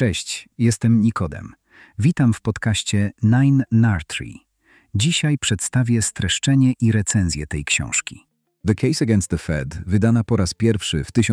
Cześć, jestem Nikodem. Witam w podcaście Nine Nartree. Dzisiaj przedstawię streszczenie i recenzję tej książki. The Case Against the Fed, wydana po raz pierwszy w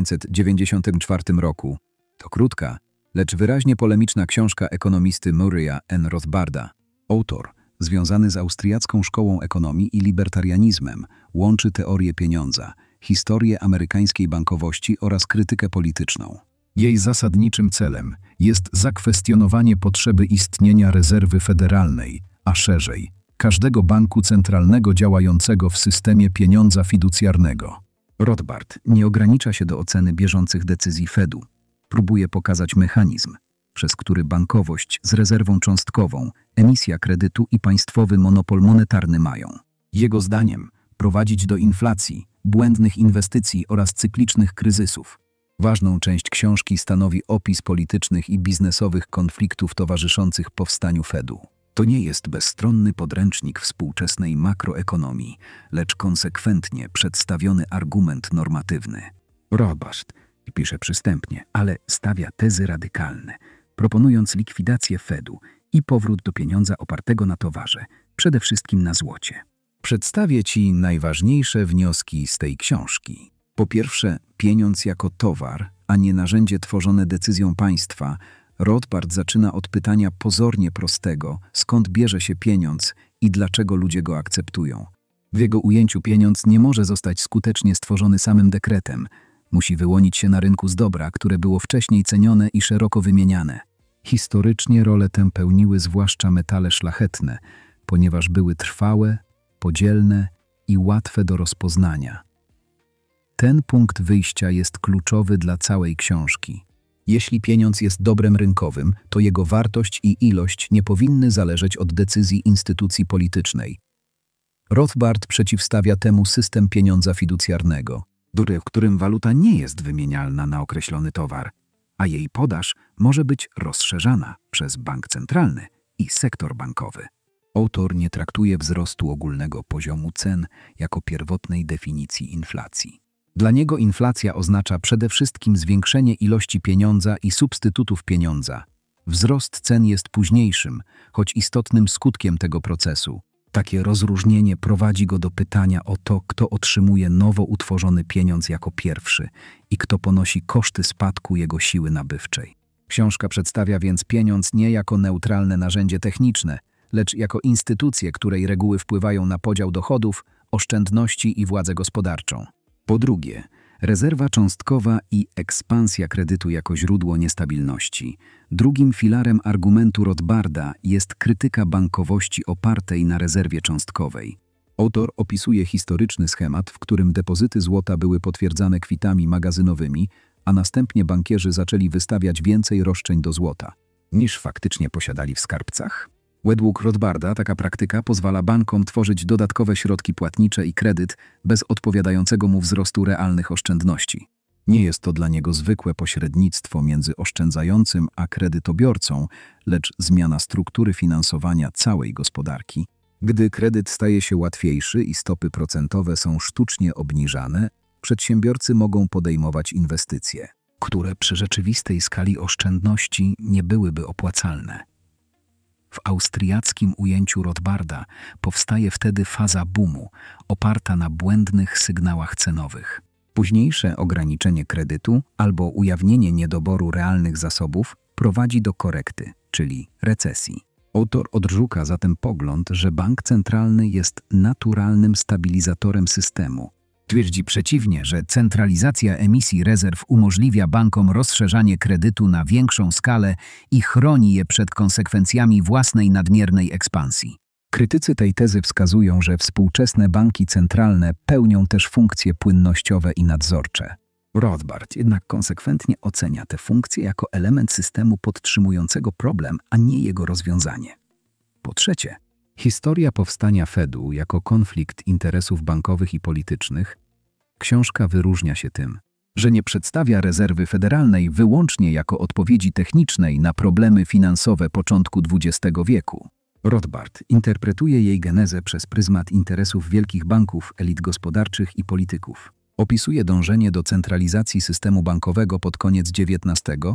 1994 roku, to krótka, lecz wyraźnie polemiczna książka ekonomisty Murraya N. Rothbarda. Autor, związany z austriacką szkołą ekonomii i libertarianizmem, łączy teorię pieniądza, historię amerykańskiej bankowości oraz krytykę polityczną. Jej zasadniczym celem jest zakwestionowanie potrzeby istnienia rezerwy federalnej, a szerzej, każdego banku centralnego działającego w systemie pieniądza fiducjarnego. Rothbard nie ogranicza się do oceny bieżących decyzji Fedu. Próbuje pokazać mechanizm, przez który bankowość z rezerwą cząstkową, emisja kredytu i państwowy monopol monetarny mają, jego zdaniem, prowadzić do inflacji, błędnych inwestycji oraz cyklicznych kryzysów. Ważną część książki stanowi opis politycznych i biznesowych konfliktów towarzyszących powstaniu Fedu. To nie jest bezstronny podręcznik współczesnej makroekonomii, lecz konsekwentnie przedstawiony argument normatywny. Rothbard pisze przystępnie, ale stawia tezy radykalne, proponując likwidację Fedu i powrót do pieniądza opartego na towarze, przede wszystkim na złocie. Przedstawię Ci najważniejsze wnioski z tej książki. Po pierwsze, pieniądz jako towar, a nie narzędzie tworzone decyzją państwa. Rothbard zaczyna od pytania pozornie prostego, skąd bierze się pieniądz i dlaczego ludzie go akceptują. W jego ujęciu pieniądz nie może zostać skutecznie stworzony samym dekretem. Musi wyłonić się na rynku z dobra, które było wcześniej cenione i szeroko wymieniane. Historycznie rolę tę pełniły zwłaszcza metale szlachetne, ponieważ były trwałe, podzielne i łatwe do rozpoznania. Ten punkt wyjścia jest kluczowy dla całej książki. Jeśli pieniądz jest dobrem rynkowym, to jego wartość i ilość nie powinny zależeć od decyzji instytucji politycznej. Rothbard przeciwstawia temu system pieniądza fiducjarnego, w którym waluta nie jest wymienialna na określony towar, a jej podaż może być rozszerzana przez bank centralny i sektor bankowy. Autor nie traktuje wzrostu ogólnego poziomu cen jako pierwotnej definicji inflacji. Dla niego inflacja oznacza przede wszystkim zwiększenie ilości pieniądza i substytutów pieniądza. Wzrost cen jest późniejszym, choć istotnym skutkiem tego procesu. Takie rozróżnienie prowadzi go do pytania o to, kto otrzymuje nowo utworzony pieniądz jako pierwszy i kto ponosi koszty spadku jego siły nabywczej. Książka przedstawia więc pieniądz nie jako neutralne narzędzie techniczne, lecz jako instytucję, której reguły wpływają na podział dochodów, oszczędności i władzę gospodarczą. Po drugie, rezerwa cząstkowa i ekspansja kredytu jako źródło niestabilności. Drugim filarem argumentu Rothbarda jest krytyka bankowości opartej na rezerwie cząstkowej. Autor opisuje historyczny schemat, w którym depozyty złota były potwierdzane kwitami magazynowymi, a następnie bankierzy zaczęli wystawiać więcej roszczeń do złota, niż faktycznie posiadali w skarbcach. Według Rothbarda taka praktyka pozwala bankom tworzyć dodatkowe środki płatnicze i kredyt bez odpowiadającego mu wzrostu realnych oszczędności. Nie jest to dla niego zwykłe pośrednictwo między oszczędzającym a kredytobiorcą, lecz zmiana struktury finansowania całej gospodarki. Gdy kredyt staje się łatwiejszy i stopy procentowe są sztucznie obniżane, przedsiębiorcy mogą podejmować inwestycje, które przy rzeczywistej skali oszczędności nie byłyby opłacalne. W austriackim ujęciu Rothbarda powstaje wtedy faza boomu, oparta na błędnych sygnałach cenowych. Późniejsze ograniczenie kredytu albo ujawnienie niedoboru realnych zasobów prowadzi do korekty, czyli recesji. Autor odrzuca zatem pogląd, że bank centralny jest naturalnym stabilizatorem systemu. Twierdzi przeciwnie, że centralizacja emisji rezerw umożliwia bankom rozszerzanie kredytu na większą skalę i chroni je przed konsekwencjami własnej nadmiernej ekspansji. Krytycy tej tezy wskazują, że współczesne banki centralne pełnią też funkcje płynnościowe i nadzorcze. Rothbard jednak konsekwentnie ocenia te funkcje jako element systemu podtrzymującego problem, a nie jego rozwiązanie. Po trzecie, historia powstania Fedu jako konflikt interesów bankowych i politycznych. Książka wyróżnia się tym, że nie przedstawia rezerwy federalnej wyłącznie jako odpowiedzi technicznej na problemy finansowe początku XX wieku. Rothbard interpretuje jej genezę przez pryzmat interesów wielkich banków, elit gospodarczych i polityków. Opisuje dążenie do centralizacji systemu bankowego pod koniec XIX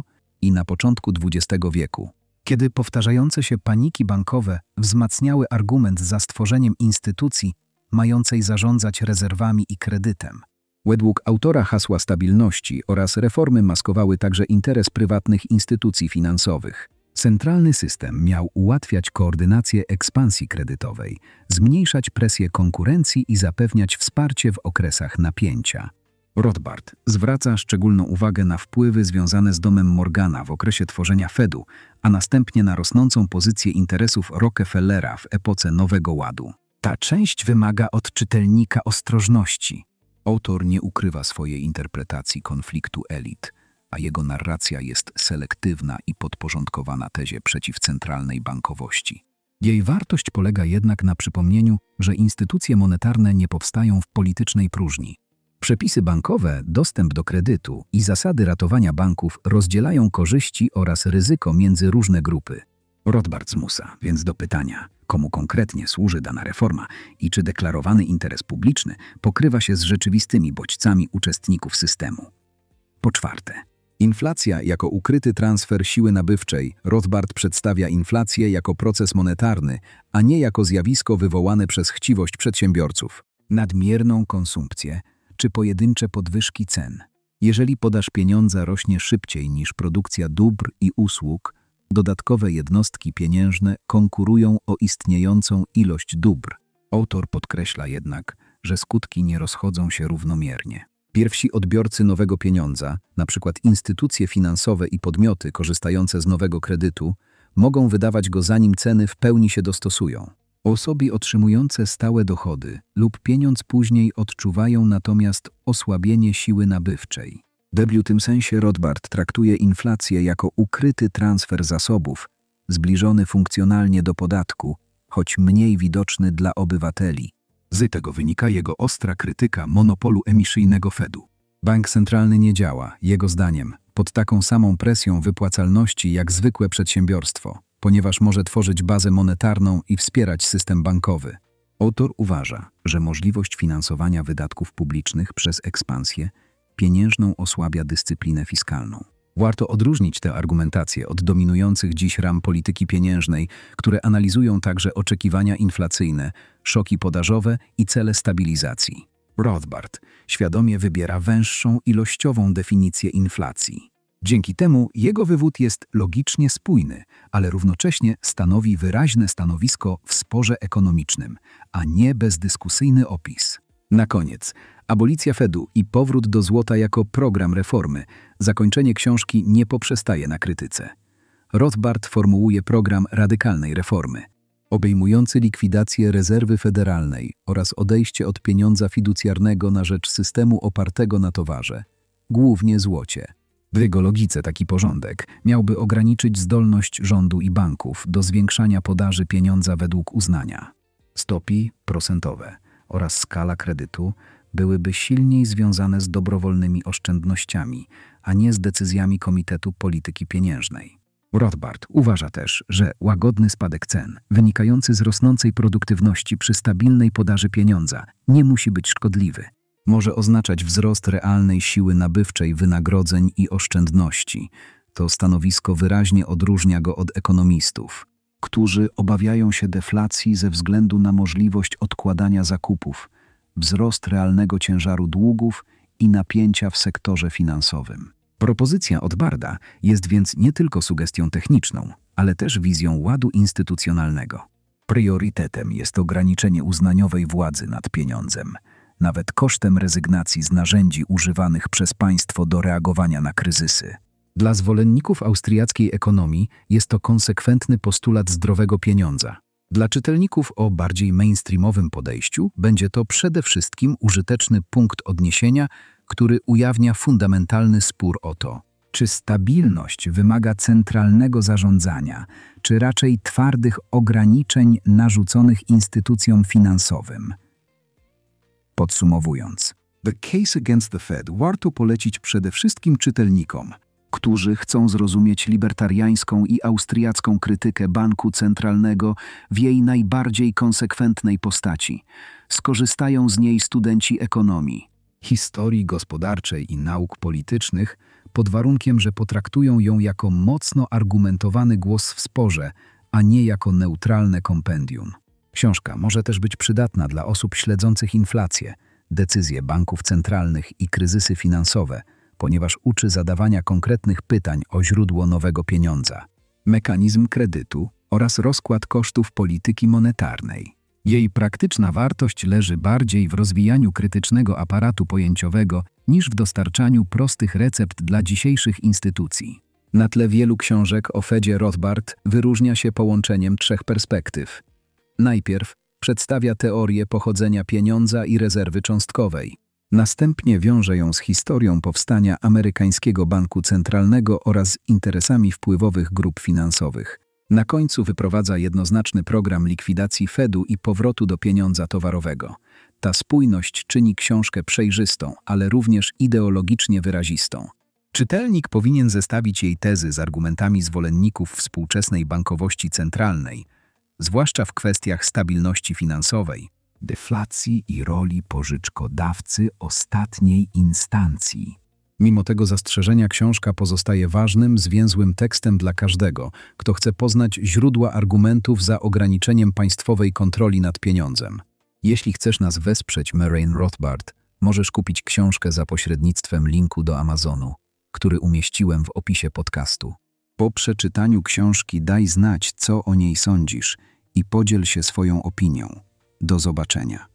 i na początku XX wieku, kiedy powtarzające się paniki bankowe wzmacniały argument za stworzeniem instytucji mającej zarządzać rezerwami i kredytem. Według autora hasła stabilności oraz reformy maskowały także interes prywatnych instytucji finansowych. Centralny system miał ułatwiać koordynację ekspansji kredytowej, zmniejszać presję konkurencji i zapewniać wsparcie w okresach napięcia. Rothbard zwraca szczególną uwagę na wpływy związane z domem Morgana w okresie tworzenia Fedu, a następnie na rosnącą pozycję interesów Rockefellera w epoce Nowego Ładu. Ta część wymaga od czytelnika ostrożności. Autor nie ukrywa swojej interpretacji konfliktu elit, a jego narracja jest selektywna i podporządkowana tezie przeciwcentralnej bankowości. Jej wartość polega jednak na przypomnieniu, że instytucje monetarne nie powstają w politycznej próżni. Przepisy bankowe, dostęp do kredytu i zasady ratowania banków rozdzielają korzyści oraz ryzyko między różne grupy. Rothbard zmusza więc do pytania, komu konkretnie służy dana reforma i czy deklarowany interes publiczny pokrywa się z rzeczywistymi bodźcami uczestników systemu. Po czwarte, inflacja jako ukryty transfer siły nabywczej. Rothbard przedstawia inflację jako proces monetarny, a nie jako zjawisko wywołane przez chciwość przedsiębiorców. Nadmierną konsumpcję czy pojedyncze podwyżki cen. Jeżeli podaż pieniądza rośnie szybciej niż produkcja dóbr i usług, dodatkowe jednostki pieniężne konkurują o istniejącą ilość dóbr. Autor podkreśla jednak, że skutki nie rozchodzą się równomiernie. Pierwsi odbiorcy nowego pieniądza, np. instytucje finansowe i podmioty korzystające z nowego kredytu, mogą wydawać go zanim ceny w pełni się dostosują. Osoby otrzymujące stałe dochody lub pieniądz później odczuwają natomiast osłabienie siły nabywczej. W tym sensie Rothbard traktuje inflację jako ukryty transfer zasobów, zbliżony funkcjonalnie do podatku, choć mniej widoczny dla obywateli. Z tego wynika jego ostra krytyka monopolu emisyjnego Fedu. Bank centralny nie działa, jego zdaniem, pod taką samą presją wypłacalności jak zwykłe przedsiębiorstwo, ponieważ może tworzyć bazę monetarną i wspierać system bankowy. Autor uważa, że możliwość finansowania wydatków publicznych przez ekspansję pieniężną osłabia dyscyplinę fiskalną. Warto odróżnić tę argumentację od dominujących dziś ram polityki pieniężnej, które analizują także oczekiwania inflacyjne, szoki podażowe i cele stabilizacji. Rothbard świadomie wybiera węższą ilościową definicję inflacji. Dzięki temu jego wywód jest logicznie spójny, ale równocześnie stanowi wyraźne stanowisko w sporze ekonomicznym, a nie bezdyskusyjny opis. Na koniec, abolicja Fedu i powrót do złota jako program reformy. Zakończenie książki nie poprzestaje na krytyce. Rothbard formułuje program radykalnej reformy, obejmujący likwidację rezerwy federalnej oraz odejście od pieniądza fiducjarnego na rzecz systemu opartego na towarze, głównie złocie. W jego logice taki porządek miałby ograniczyć zdolność rządu i banków do zwiększania podaży pieniądza według uznania. Stopy procentowe oraz skala kredytu byłyby silniej związane z dobrowolnymi oszczędnościami, a nie z decyzjami Komitetu Polityki Pieniężnej. Rothbard uważa też, że łagodny spadek cen, wynikający z rosnącej produktywności przy stabilnej podaży pieniądza, nie musi być szkodliwy. Może oznaczać wzrost realnej siły nabywczej wynagrodzeń i oszczędności. To stanowisko wyraźnie odróżnia go od ekonomistów, którzy obawiają się deflacji ze względu na możliwość odkładania zakupów, wzrost realnego ciężaru długów i napięcia w sektorze finansowym. Propozycja Rothbarda jest więc nie tylko sugestią techniczną, ale też wizją ładu instytucjonalnego. Priorytetem jest ograniczenie uznaniowej władzy nad pieniądzem, nawet kosztem rezygnacji z narzędzi używanych przez państwo do reagowania na kryzysy. Dla zwolenników austriackiej ekonomii jest to konsekwentny postulat zdrowego pieniądza. Dla czytelników o bardziej mainstreamowym podejściu będzie to przede wszystkim użyteczny punkt odniesienia, który ujawnia fundamentalny spór o to, czy stabilność wymaga centralnego zarządzania, czy raczej twardych ograniczeń narzuconych instytucjom finansowym. Podsumowując, The Case Against the Fed warto polecić przede wszystkim czytelnikom, którzy chcą zrozumieć libertariańską i austriacką krytykę banku centralnego w jej najbardziej konsekwentnej postaci. Skorzystają z niej studenci ekonomii, historii gospodarczej i nauk politycznych, pod warunkiem, że potraktują ją jako mocno argumentowany głos w sporze, a nie jako neutralne kompendium. Książka może też być przydatna dla osób śledzących inflację, decyzje banków centralnych i kryzysy finansowe, ponieważ uczy zadawania konkretnych pytań o źródło nowego pieniądza, mechanizm kredytu oraz rozkład kosztów polityki monetarnej. Jej praktyczna wartość leży bardziej w rozwijaniu krytycznego aparatu pojęciowego niż w dostarczaniu prostych recept dla dzisiejszych instytucji. Na tle wielu książek o Fedzie Rothbard wyróżnia się połączeniem trzech perspektyw. Najpierw przedstawia teorię pochodzenia pieniądza i rezerwy cząstkowej. Następnie wiąże ją z historią powstania amerykańskiego banku centralnego oraz interesami wpływowych grup finansowych. Na końcu wyprowadza jednoznaczny program likwidacji Fedu i powrotu do pieniądza towarowego. Ta spójność czyni książkę przejrzystą, ale również ideologicznie wyrazistą. Czytelnik powinien zestawić jej tezy z argumentami zwolenników współczesnej bankowości centralnej, zwłaszcza w kwestiach stabilności finansowej, Deflacji i roli pożyczkodawcy ostatniej instancji. Mimo tego zastrzeżenia książka pozostaje ważnym, zwięzłym tekstem dla każdego, kto chce poznać źródła argumentów za ograniczeniem państwowej kontroli nad pieniądzem. Jeśli chcesz nas wesprzeć, Murray Rothbard, możesz kupić książkę za pośrednictwem linku do Amazonu, który umieściłem w opisie podcastu. Po przeczytaniu książki daj znać, co o niej sądzisz i podziel się swoją opinią. Do zobaczenia.